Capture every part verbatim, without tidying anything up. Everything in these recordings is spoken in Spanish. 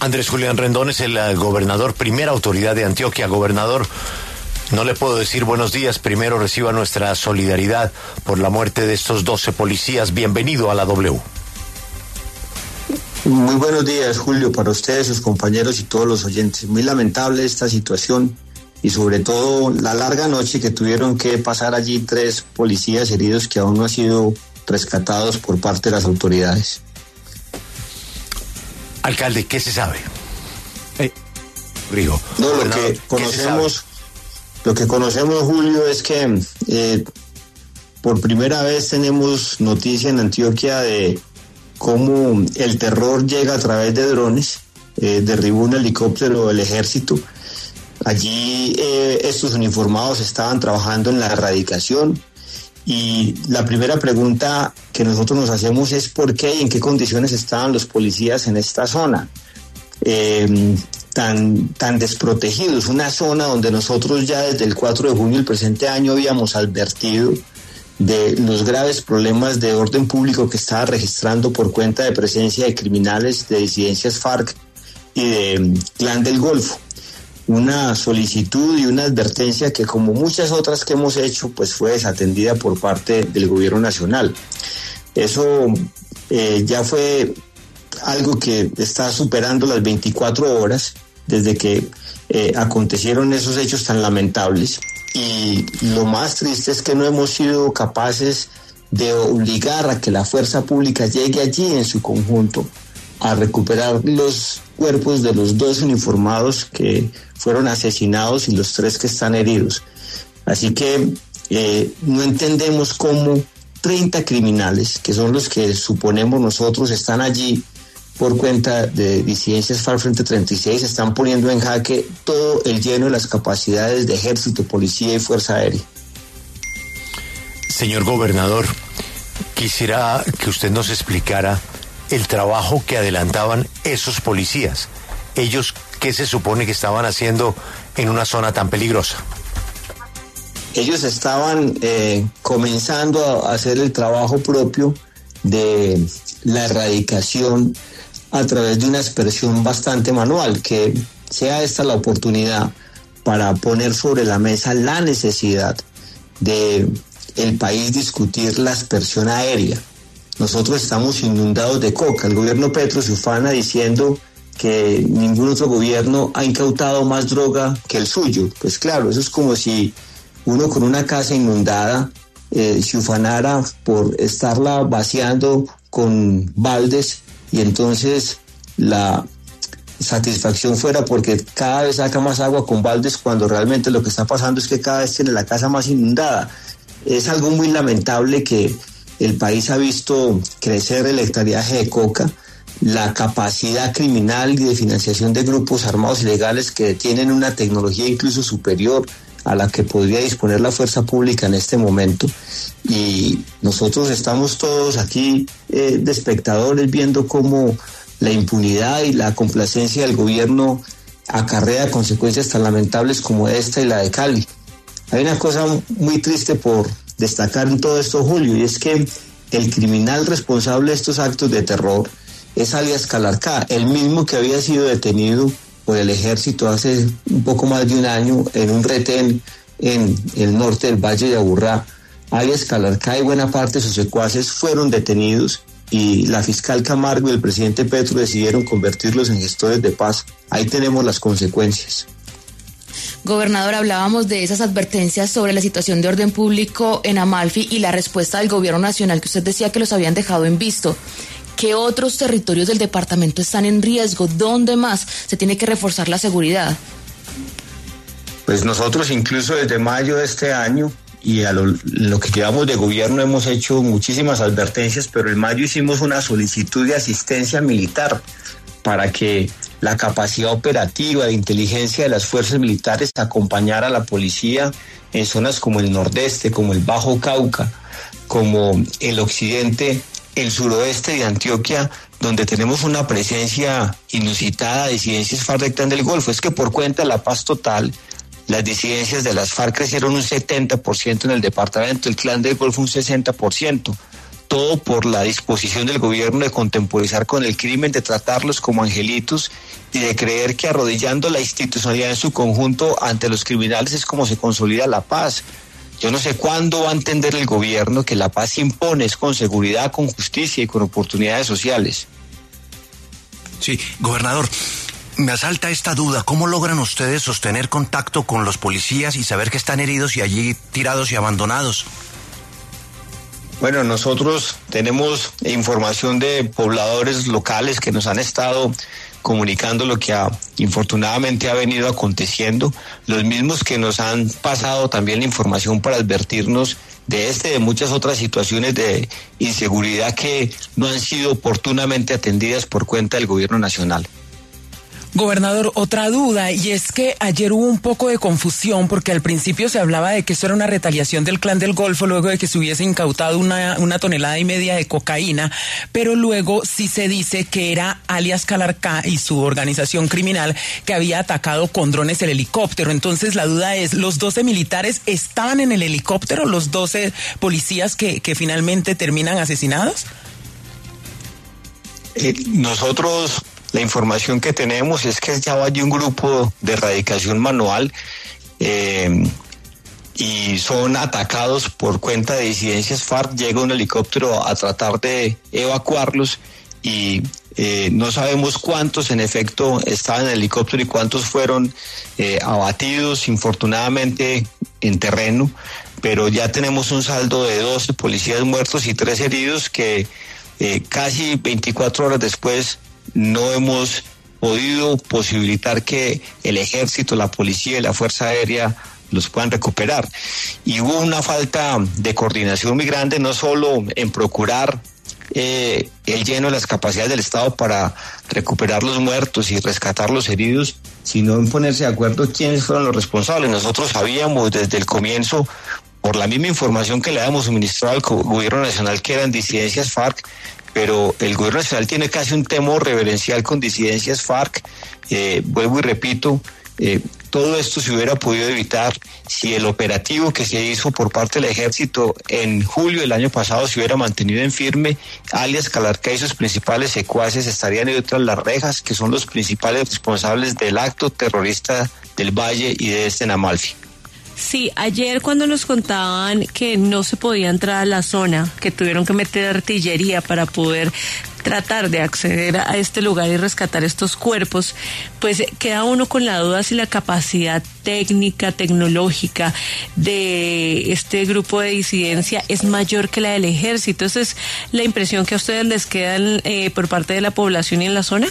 Andrés Julián Rendón es el uh, gobernador, primera autoridad de Antioquia. Gobernador, no le puedo decir buenos días. Primero reciba nuestra solidaridad por la muerte de estos doce policías. Bienvenido a la W. Muy buenos días, Julio, para ustedes, sus compañeros y todos los oyentes. Muy lamentable esta situación y sobre todo la larga noche que tuvieron que pasar allí tres policías heridos que aún no han sido rescatados por parte de las autoridades. Alcalde, ¿qué se sabe? Eh, Rigo. No, lo que conocemos, lo que conocemos, Julio, es que eh, por primera vez tenemos noticia en Antioquia de cómo el terror llega a través de drones. Eh, derribó un helicóptero del ejército. Allí eh, estos uniformados estaban trabajando en la erradicación y la primera pregunta que nosotros nos hacemos es por qué y en qué condiciones estaban los policías en esta zona eh, tan, tan desprotegidos, una zona donde nosotros ya desde el cuatro de junio del presente año habíamos advertido de los graves problemas de orden público que estaba registrando por cuenta de presencia de criminales de disidencias FARC y de Clan del Golfo. Una solicitud y una advertencia que, como muchas otras que hemos hecho, pues fue desatendida por parte del gobierno nacional. Eso eh, ya fue algo que está superando las veinticuatro horas desde que eh, acontecieron esos hechos tan lamentables. Y lo más triste es que no hemos sido capaces de obligar a que la fuerza pública llegue allí en su conjunto a recuperar los cuerpos de los dos uniformados que fueron asesinados y los tres que están heridos. Así que eh, no entendemos cómo treinta criminales, que son los que suponemos nosotros están allí por cuenta de disidencias FARC Frente treinta y seis, están poniendo en jaque todo el lleno de las capacidades de ejército, policía y fuerza aérea. Señor gobernador, quisiera que usted nos explicara el trabajo que adelantaban esos policías. Ellos, ¿qué se supone que estaban haciendo en una zona tan peligrosa? Ellos estaban eh, comenzando a hacer el trabajo propio de la erradicación a través de una aspersión bastante manual, que sea esta la oportunidad para poner sobre la mesa la necesidad de el país discutir la aspersión aérea. Nosotros estamos inundados de coca. El gobierno Petro se ufana diciendo que ningún otro gobierno ha incautado más droga que el suyo. Pues claro, eso es como si uno con una casa inundada eh, se ufanara por estarla vaciando con baldes y entonces la satisfacción fuera porque cada vez saca más agua con baldes, cuando realmente lo que está pasando es que cada vez tiene la casa más inundada. Es algo muy lamentable que el país ha visto crecer el hectareaje de coca, la capacidad criminal y de financiación de grupos armados ilegales que tienen una tecnología incluso superior a la que podría disponer la fuerza pública en este momento. Y nosotros estamos todos aquí eh, de espectadores viendo cómo la impunidad y la complacencia del gobierno acarrea consecuencias tan lamentables como esta y la de Cali. Hay una cosa muy triste por destacar en todo esto, Julio, y es que el criminal responsable de estos actos de terror es alias Calarcá, el mismo que había sido detenido por el ejército hace un poco más de un año en un retén en el norte del Valle de Aburrá. Alias Calarcá y buena parte de sus secuaces fueron detenidos y la fiscal Camargo y el presidente Petro decidieron convertirlos en gestores de paz. Ahí tenemos las consecuencias. Gobernador, hablábamos de esas advertencias sobre la situación de orden público en Amalfi y la respuesta del gobierno nacional, que usted decía que los habían dejado en visto. ¿Qué otros territorios del departamento están en riesgo? ¿Dónde más se tiene que reforzar la seguridad? Pues nosotros incluso desde mayo de este año y a lo, lo que llevamos de gobierno hemos hecho muchísimas advertencias, pero en mayo hicimos una solicitud de asistencia militar para que la capacidad operativa de inteligencia de las fuerzas militares acompañara a la policía en zonas como el nordeste, como el Bajo Cauca, como el occidente, el suroeste de Antioquia, donde tenemos una presencia inusitada de disidencias FARC del Golfo. Es que por cuenta de la paz total, las disidencias de las FARC crecieron un setenta por ciento en el departamento, el Clan del Golfo un sesenta por ciento. todo por la disposición del gobierno de contemporizar con el crimen, de tratarlos como angelitos y de creer que arrodillando la institucionalidad en su conjunto ante los criminales es como se consolida la paz. Yo no sé cuándo va a entender el gobierno que la paz se impone es con seguridad, con justicia y con oportunidades sociales. Sí, gobernador, me asalta esta duda. ¿Cómo logran ustedes sostener contacto con los policías y saber que están heridos y allí tirados y abandonados? Bueno, nosotros tenemos información de pobladores locales que nos han estado comunicando lo que ha, infortunadamente ha venido aconteciendo, los mismos que nos han pasado también la información para advertirnos de este y de muchas otras situaciones de inseguridad que no han sido oportunamente atendidas por cuenta del gobierno nacional. Gobernador, otra duda, y es que ayer hubo un poco de confusión porque al principio se hablaba de que esto era una retaliación del Clan del Golfo luego de que se hubiese incautado una, una tonelada y media de cocaína, pero luego sí se dice que era alias Calarcá y su organización criminal que había atacado con drones el helicóptero. Entonces la duda es, ¿los doce militares estaban en el helicóptero, los doce policías que, que finalmente terminan asesinados? Eh, nosotros... La información que tenemos es que ya hay un grupo de erradicación manual eh, y son atacados por cuenta de disidencias FARC. Llega un helicóptero a tratar de evacuarlos y eh, no sabemos cuántos en efecto estaban en el helicóptero y cuántos fueron eh, abatidos infortunadamente en terreno, pero ya tenemos un saldo de doce policías muertos y tres heridos que eh, casi veinticuatro horas después no hemos podido posibilitar que el ejército, la policía y la fuerza aérea los puedan recuperar. Y hubo una falta de coordinación muy grande, no solo en procurar eh, el lleno de las capacidades del Estado para recuperar los muertos y rescatar los heridos, sino en ponerse de acuerdo quiénes fueron los responsables. Nosotros sabíamos desde el comienzo, por la misma información que le habíamos suministrado al gobierno nacional, que eran disidencias FARC, pero el gobierno nacional tiene casi un temor reverencial con disidencias FARC. Eh, vuelvo y repito, eh, todo esto se hubiera podido evitar si el operativo que se hizo por parte del ejército en julio del año pasado se hubiera mantenido en firme. Alias Calarcá y sus principales secuaces estarían en otras las rejas, que son los principales responsables del acto terrorista del Valle y de este en Amalfi. Sí, ayer cuando nos contaban que no se podía entrar a la zona, que tuvieron que meter artillería para poder tratar de acceder a este lugar y rescatar estos cuerpos, pues queda uno con la duda si la capacidad técnica, tecnológica de este grupo de disidencia es mayor que la del ejército. ¿Esa es la impresión que a ustedes les queda eh, por parte de la población y en la zona?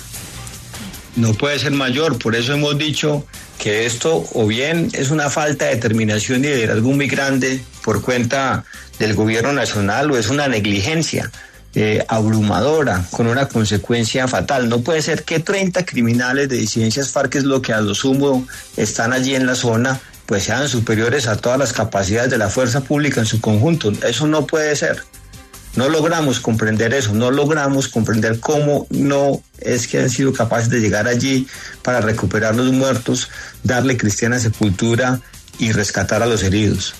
No puede ser mayor, por eso hemos dicho que esto o bien es una falta de determinación y de liderazgo muy grande por cuenta del gobierno nacional o es una negligencia eh, abrumadora con una consecuencia fatal. No puede ser que treinta criminales de disidencias FARC, que es lo que a lo sumo están allí en la zona, pues sean superiores a todas las capacidades de la fuerza pública en su conjunto. Eso no puede ser. No logramos comprender eso, no logramos comprender cómo no es que han sido capaces de llegar allí para recuperar los muertos, darle cristiana sepultura y rescatar a los heridos.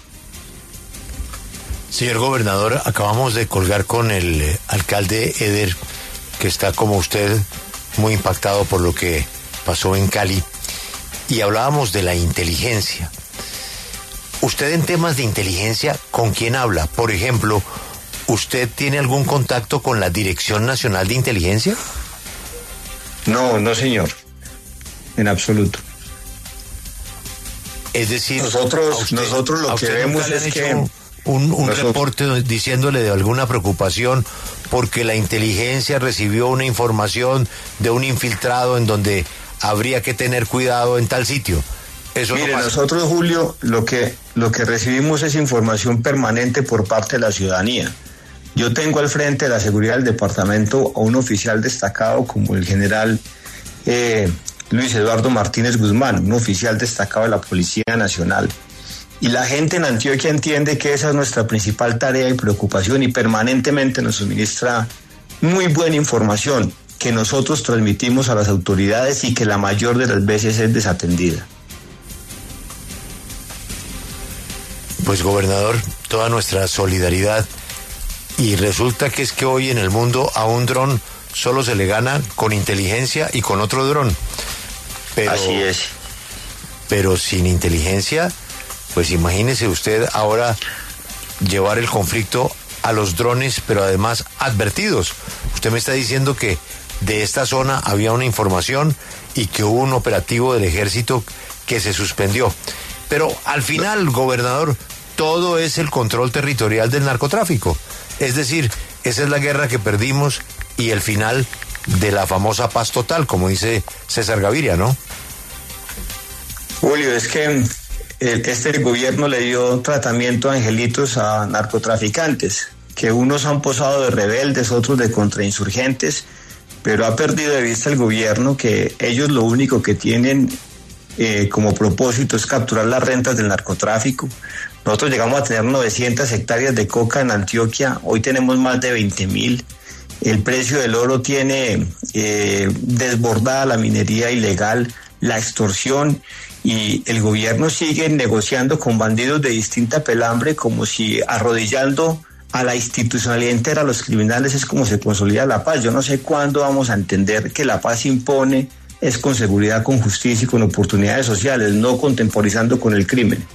Señor gobernador, acabamos de colgar con el eh, alcalde Eder, que está como usted muy impactado por lo que pasó en Cali, y hablábamos de la inteligencia. Usted en temas de inteligencia, ¿con quién habla? Por ejemplo, ¿usted tiene algún contacto con la Dirección Nacional de Inteligencia? No, no señor, en absoluto. Es decir, nosotros, usted, nosotros lo que vemos es que un, un nosotros... reporte diciéndole de alguna preocupación porque la inteligencia recibió una información de un infiltrado en donde habría que tener cuidado en tal sitio. Eso Mire, no pasa. Nosotros, Julio, lo que lo que recibimos es información permanente por parte de la ciudadanía. Yo tengo al frente de la seguridad del departamento a un oficial destacado como el general eh, Luis Eduardo Martínez Guzmán, un oficial destacado de la Policía Nacional. Y la gente en Antioquia entiende que esa es nuestra principal tarea y preocupación y permanentemente nos suministra muy buena información que nosotros transmitimos a las autoridades y que la mayor de las veces es desatendida. Pues gobernador, toda nuestra solidaridad Y resulta que es que hoy en el mundo a un dron solo se le gana con inteligencia y con otro dron. Pero, así es. Pero sin inteligencia, pues imagínese usted ahora llevar el conflicto a los drones, pero además advertidos. Usted me está diciendo que de esta zona había una información y que hubo un operativo del ejército que se suspendió. Pero al final, gobernador, todo es el control territorial del narcotráfico. Es decir, esa es la guerra que perdimos y el final de la famosa paz total, como dice César Gaviria, ¿no? Julio, es que este gobierno le dio tratamiento a angelitos a narcotraficantes, que unos han posado de rebeldes, otros de contrainsurgentes, pero ha perdido de vista el gobierno que ellos lo único que tienen eh, como propósito es capturar las rentas del narcotráfico. Nosotros llegamos a tener novecientas hectáreas de coca en Antioquia, hoy tenemos más de veinte mil. El precio del oro tiene eh, desbordada la minería ilegal, la extorsión, y el gobierno sigue negociando con bandidos de distinta pelambre como si arrodillando a la institucionalidad entera a los criminales es como se consolida la paz. Yo no sé cuándo vamos a entender que la paz se impone es con seguridad, con justicia y con oportunidades sociales, no contemporizando con el crimen.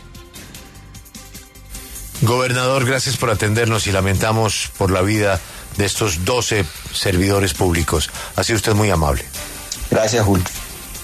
Gobernador, gracias por atendernos y lamentamos por la vida de estos doce servidores públicos. Ha sido usted muy amable. Gracias, Julio.